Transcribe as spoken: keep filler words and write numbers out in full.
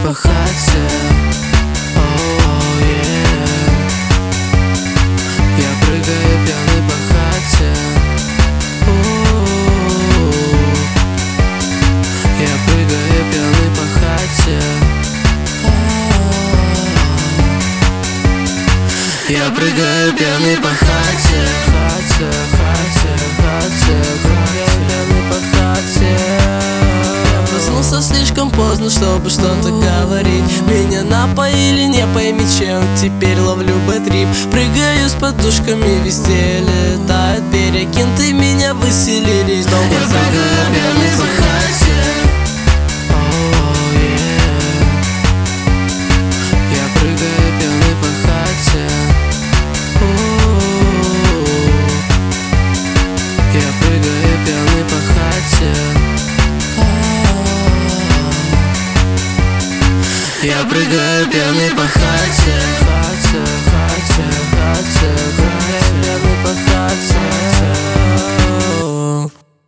по хате. Oh, yeah. Я прыгаю пьяный по хате. Oh, я прыгаю пьяный по хате. Я прыгаю пьяный по хате. Хате, хате, хате, прыгаю пьяный по хате. Я проснулся слишком поздно, чтобы что-то говорить. Меня напоили, не пойми чем, теперь ловлю бэд-трип. Прыгаю с подушками, везде летают перекинты, меня выселили из дома. Я прыгаю пьяный по хате. Oh, yeah. Я прыгаю пьяный по хате. Я прыгаю пьяный по хате. Я прыгаю пьяный по хате.